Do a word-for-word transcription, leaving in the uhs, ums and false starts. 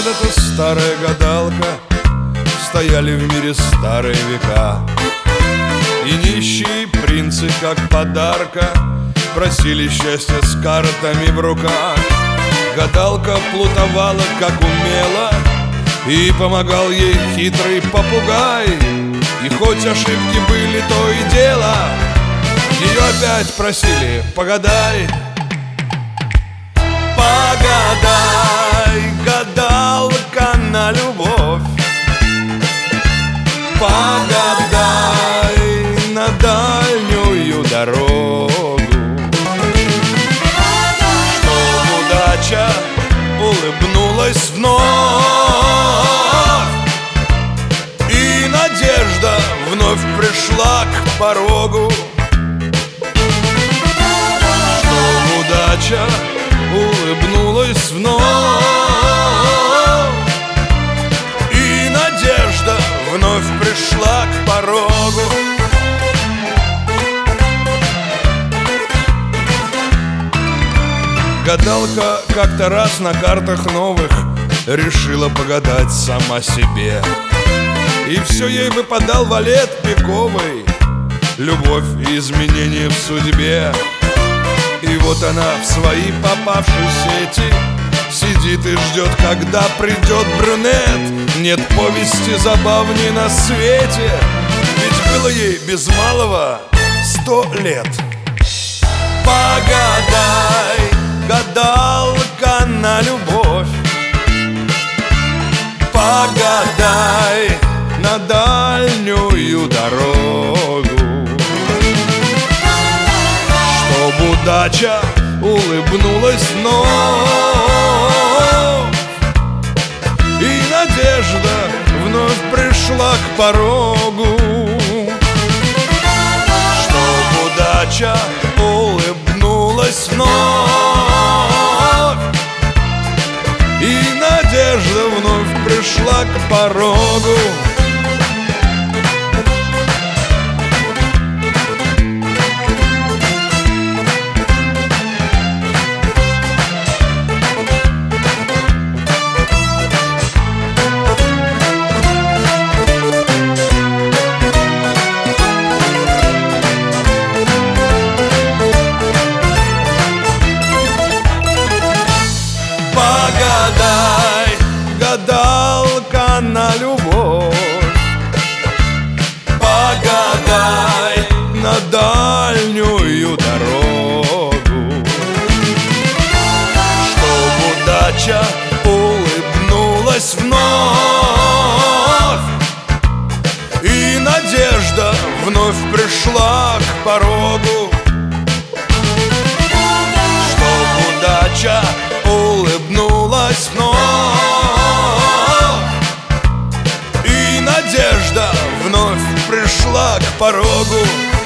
Когда-то старая гадалка, стояли в мире старые века, и нищие принцы, как подарка, просили счастья с картами в руках. Гадалка плутовала, как умела, и помогал ей хитрый попугай. И хоть ошибки были, то и дело, ее опять просили: погадай. Погадай, гадалка на любовь, погадай на дальнюю дорогу, чтоб удача улыбнулась вновь, и надежда вновь пришла к порогу, чтоб удача улыбнулась вновь, и надежда вновь пришла к порогу. Гадалка как-то раз на картах новых решила погадать сама себе, и все ей выпадал валет пиковый, любовь и изменения в судьбе. И вот она в своей попавшей сети сидит и ждет, когда придет брюнет. Нет повести забавней на свете, ведь было ей без малого сто лет. Погадай, гадалка на любовь, погадай на дальнюю дорогу, чтоб удача улыбнулась вновь, и надежда вновь пришла к порогу, чтоб удача улыбнулась вновь, и надежда вновь пришла к порогу. Погадай, гадалка на любовь, погадай на дальнюю дорогу, чтоб удача улыбнулась вновь, и надежда вновь пришла к порогу, чтоб удача улыбнулась вновь, и надежда вновь пришла к порогу.